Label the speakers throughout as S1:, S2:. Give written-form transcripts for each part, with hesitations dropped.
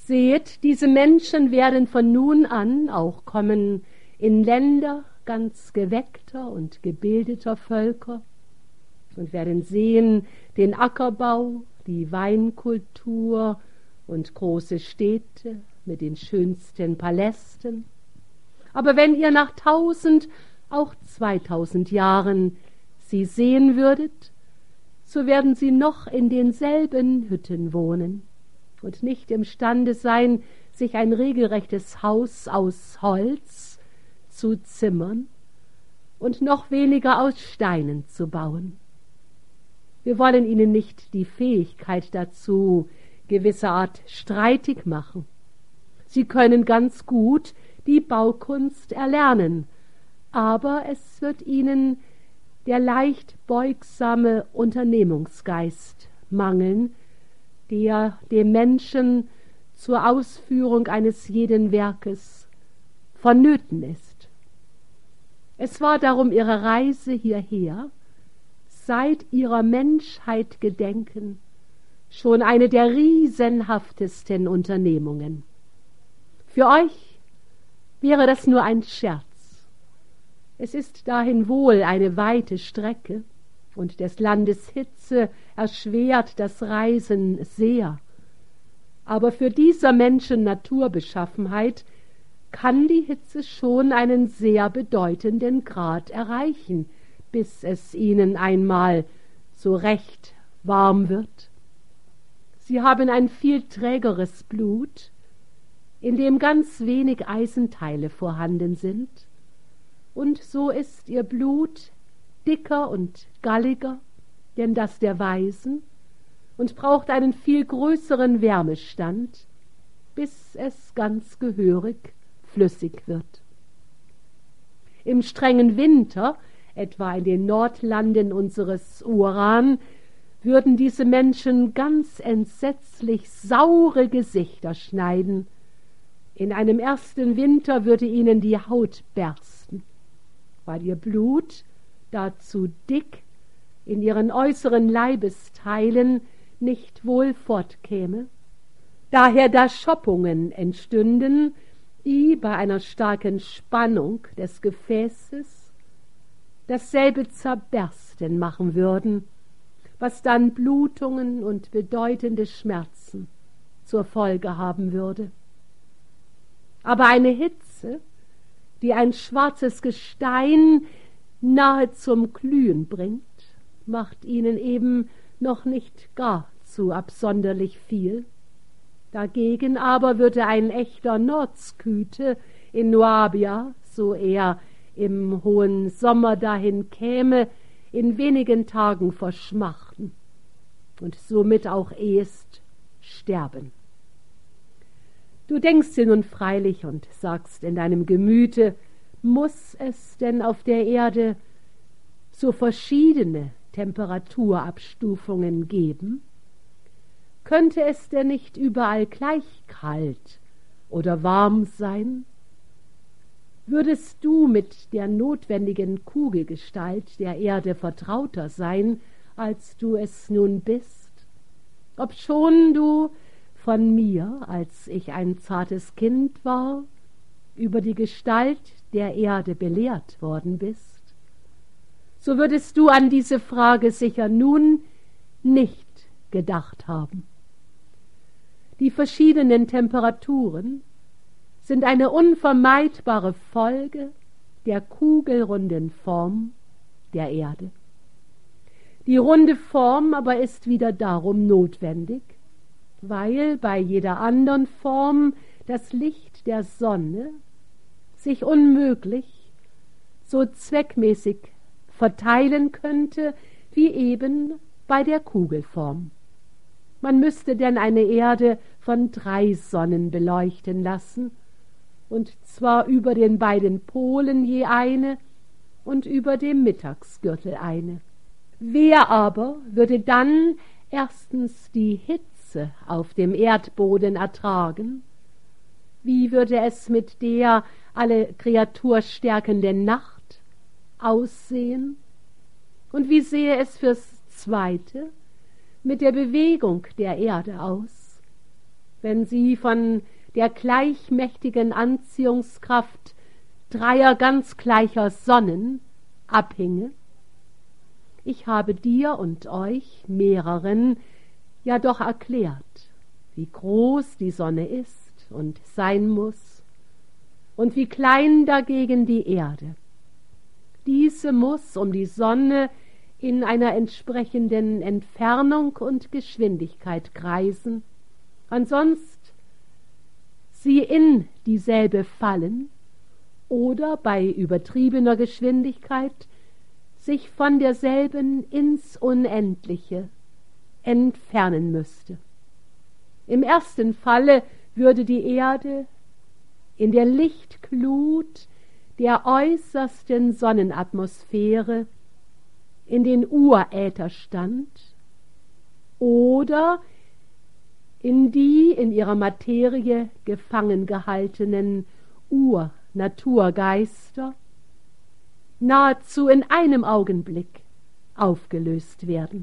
S1: Seht, diese Menschen werden von nun an auch kommen in Länder ganz geweckter und gebildeter Völker und werden sehen den Ackerbau, die Weinkultur und große Städte mit den schönsten Palästen. Aber wenn ihr nach 1000, auch 2000 Jahren sie sehen würdet, so werden sie noch in denselben Hütten wohnen und nicht imstande sein, sich ein regelrechtes Haus aus Holz zu zimmern und noch weniger aus Steinen zu bauen. Wir wollen ihnen nicht die Fähigkeit dazu gewisserart streitig machen. Sie können ganz gut die Baukunst erlernen, aber es wird ihnen der leicht beugsame Unternehmungsgeist mangeln, der dem Menschen zur Ausführung eines jeden Werkes vonnöten ist. Es war darum ihre Reise hierher, seit ihrer Menschheit gedenken, schon eine der riesenhaftesten Unternehmungen. Für euch wäre das nur ein Scherz. Es ist dahin wohl eine weite Strecke, und des Landes Hitze erschwert das Reisen sehr. Aber für dieser Menschen Naturbeschaffenheit kann die Hitze schon einen sehr bedeutenden Grad erreichen, bis es ihnen einmal so recht warm wird. Sie haben ein viel trägeres Blut, in dem ganz wenig Eisenteile vorhanden sind, und so ist ihr Blut dicker und galliger, denn das der Weisen, und braucht einen viel größeren Wärmestand, bis es ganz gehörig flüssig wird. Im strengen Winter, etwa in den Nordlanden unseres Uran, würden diese Menschen ganz entsetzlich saure Gesichter schneiden. In einem ersten Winter würde ihnen die Haut bersten, weil ihr Blut dazu dick in ihren äußeren Leibesteilen nicht wohl fortkäme. Daher da Schoppungen entstünden, die bei einer starken Spannung des Gefäßes dasselbe zerbersten machen würden, was dann Blutungen und bedeutende Schmerzen zur Folge haben würde. Aber eine Hitze, die ein schwarzes Gestein nahe zum Glühen bringt, macht ihnen eben noch nicht gar zu absonderlich viel. Dagegen aber würde ein echter Nordsküte in Nuabia, so er im hohen Sommer dahin käme, in wenigen Tagen verschmachten und somit auch ehest sterben. Du denkst dir nun freilich und sagst in deinem Gemüte, muss es denn auf der Erde so verschiedene Temperaturabstufungen geben? Könnte es denn nicht überall gleich kalt oder warm sein? Würdest du mit der notwendigen Kugelgestalt der Erde vertrauter sein, als du es nun bist? Obschon du von mir, als ich ein zartes Kind war, über die Gestalt der Erde belehrt worden bist, so würdest du an diese Frage sicher nun nicht gedacht haben. Die verschiedenen Temperaturen sind eine unvermeidbare Folge der kugelrunden Form der Erde. Die runde Form aber ist wieder darum notwendig, weil bei jeder anderen Form das Licht der Sonne sich unmöglich so zweckmäßig verteilen könnte wie eben bei der Kugelform. Man müsste denn eine Erde von 3 Sonnen beleuchten lassen, und zwar über den beiden Polen je eine und über dem Mittagsgürtel eine. Wer aber würde dann erstens die Hitze auf dem Erdboden ertragen? Wie würde es mit der alle Kreatur stärkenden Nacht aussehen? Und wie sehe es fürs Zweite mit der Bewegung der Erde aus? wenn sie von der gleichmächtigen Anziehungskraft dreier ganz gleicher Sonnen abhinge? Ich habe dir und euch mehreren ja doch erklärt, wie groß die Sonne ist und sein muss und wie klein dagegen die Erde. Diese muss um die Sonne in einer entsprechenden Entfernung und Geschwindigkeit kreisen, ansonst sie in dieselbe fallen oder bei übertriebener Geschwindigkeit sich von derselben ins Unendliche entfernen müsste. Im ersten Falle würde die Erde in der Lichtglut der äußersten Sonnenatmosphäre in den Urätherstand oder in die in ihrer Materie gefangen gehaltenen Naturgeister nahezu in einem Augenblick aufgelöst werden.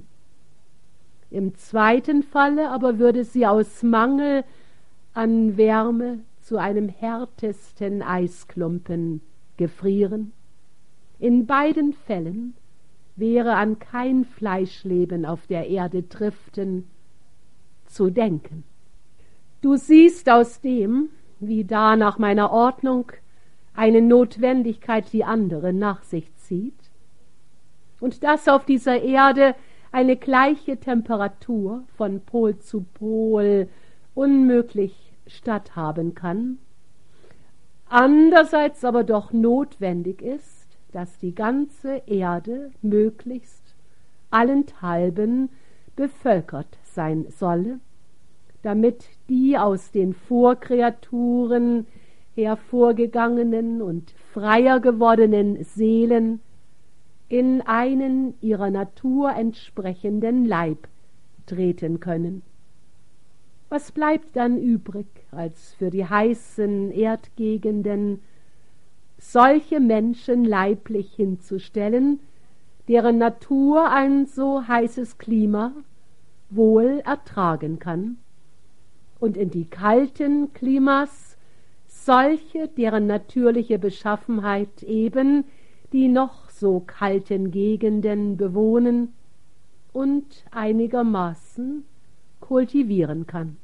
S1: Im zweiten Falle aber würde sie aus Mangel an Wärme zu einem härtesten Eisklumpen gefrieren. In beiden Fällen wäre an kein Fleischleben auf der Erde driften zu denken. Du siehst aus dem, wie da nach meiner Ordnung eine Notwendigkeit die andere nach sich zieht, und dass auf dieser Erde eine gleiche Temperatur von Pol zu Pol unmöglich statthaben kann, andererseits aber doch notwendig ist, dass die ganze Erde möglichst allenthalben bevölkert sein solle, damit die aus den Vorkreaturen hervorgegangenen und freier gewordenen Seelen in einen ihrer Natur entsprechenden Leib treten können. Was bleibt dann übrig, als für die heißen Erdgegenden solche Menschen leiblich hinzustellen, deren Natur ein so heißes Klima wohl ertragen kann, und in die kalten Klimas solche, deren natürliche Beschaffenheit eben die noch so kalten Gegenden bewohnen und einigermaßen kultivieren kann.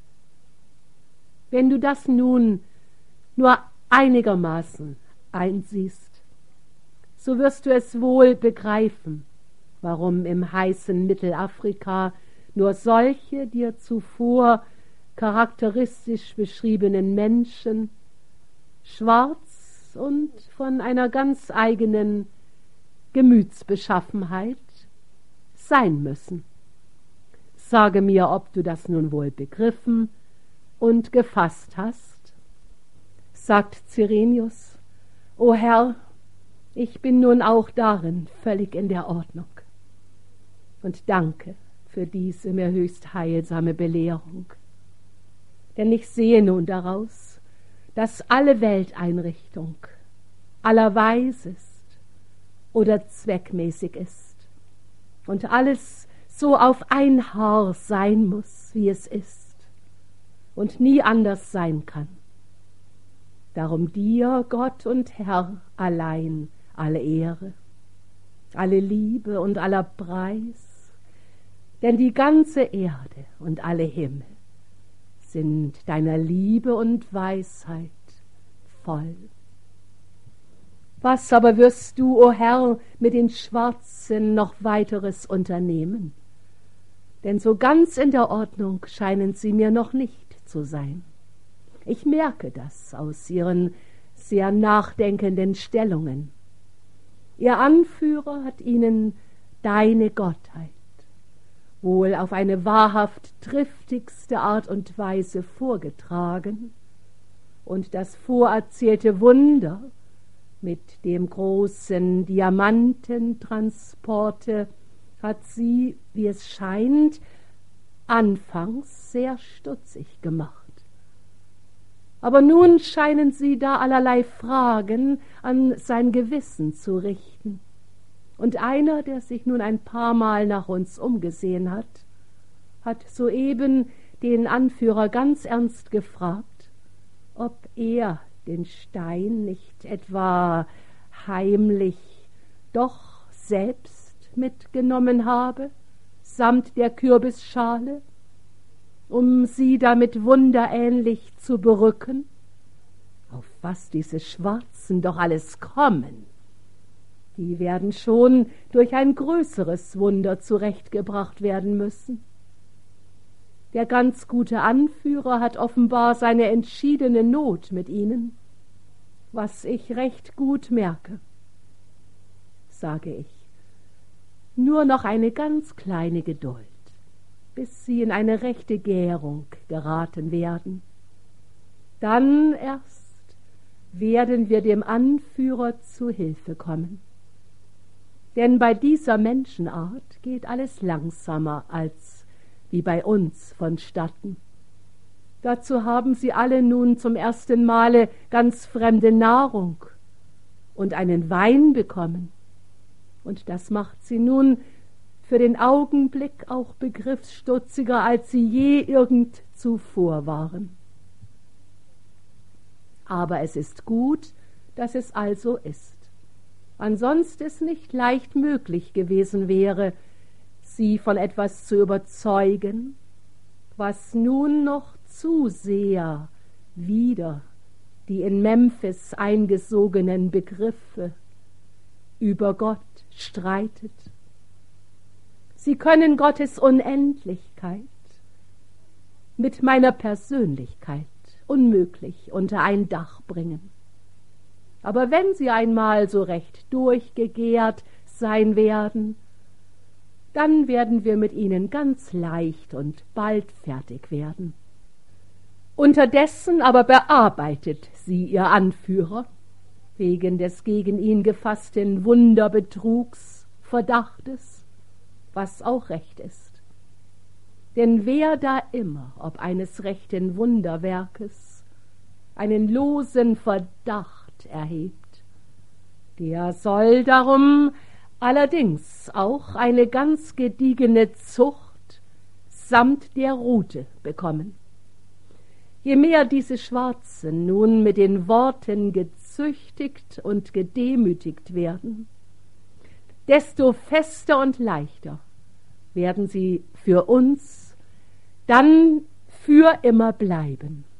S1: Wenn du das nun nur einigermaßen einsiehst, so wirst du es wohl begreifen, warum im heißen Mittelafrika nur solche dir zuvor charakteristisch beschriebenen Menschen, schwarz und von einer ganz eigenen Gemütsbeschaffenheit sein müssen. Sage mir, ob du das nun wohl begriffen und gefasst hast. Sagt Cyrenius: O Herr, ich bin nun auch darin völlig in der Ordnung. Und danke für diese mir höchst heilsame Belehrung. Denn ich sehe nun daraus, dass alle Welteinrichtung allerweis ist oder zweckmäßig ist und alles so auf ein Haar sein muss, wie es ist und nie anders sein kann. Darum dir, Gott und Herr, allein alle Ehre, alle Liebe und aller Preis, denn die ganze Erde und alle Himmel sind deiner Liebe und Weisheit voll. Was aber wirst du, o Herr, mit den Schwarzen noch weiteres unternehmen? Denn so ganz in der Ordnung scheinen sie mir noch nicht zu sein. Ich merke das aus ihren sehr nachdenkenden Stellungen. Ihr Anführer hat ihnen deine Gottheit wohl auf eine wahrhaft triftigste Art und Weise vorgetragen, und das vorerzählte Wunder mit dem großen Diamantentransporte hat sie, wie es scheint, anfangs sehr stutzig gemacht. Aber nun scheinen sie da allerlei Fragen an sein Gewissen zu richten. Und einer, der sich nun ein paar Mal nach uns umgesehen hat, hat soeben den Anführer ganz ernst gefragt, ob er den Stein nicht etwa heimlich doch selbst mitgenommen habe, samt der Kürbisschale, um sie damit wunderähnlich zu berücken? Auf was diese Schwarzen doch alles kommen! Die werden schon durch ein größeres Wunder zurechtgebracht werden müssen. Der ganz gute Anführer hat offenbar seine entschiedene Not mit ihnen, was ich recht gut merke. Sage ich, nur noch eine ganz kleine Geduld, bis sie in eine rechte Gärung geraten werden. Dann erst werden wir dem Anführer zu Hilfe kommen. Denn bei dieser Menschenart geht alles langsamer als wie bei uns vonstatten. Dazu haben sie alle nun zum ersten Male ganz fremde Nahrung und einen Wein bekommen. Und das macht sie nun für den Augenblick auch begriffsstutziger, als sie je irgend zuvor waren. Aber es ist gut, dass es also ist. Ansonsten es nicht leicht möglich gewesen wäre, sie von etwas zu überzeugen, was nun noch zu sehr wider die in Memphis eingesogenen Begriffe über Gott streitet. Sie können Gottes Unendlichkeit mit meiner Persönlichkeit unmöglich unter ein Dach bringen. Aber wenn sie einmal so recht durchgegärt sein werden, dann werden wir mit ihnen ganz leicht und bald fertig werden. Unterdessen aber bearbeitet sie ihr Anführer, wegen des gegen ihn gefassten Wunderbetrugsverdachtes, was auch recht ist. Denn wer da immer, ob eines rechten Wunderwerkes, einen losen Verdacht erhebt, der soll darum allerdings auch eine ganz gediegene Zucht samt der Rute bekommen. Je mehr diese Schwarzen nun mit den Worten gezüchtigt und gedemütigt werden, desto fester und leichter werden sie für uns dann für immer bleiben.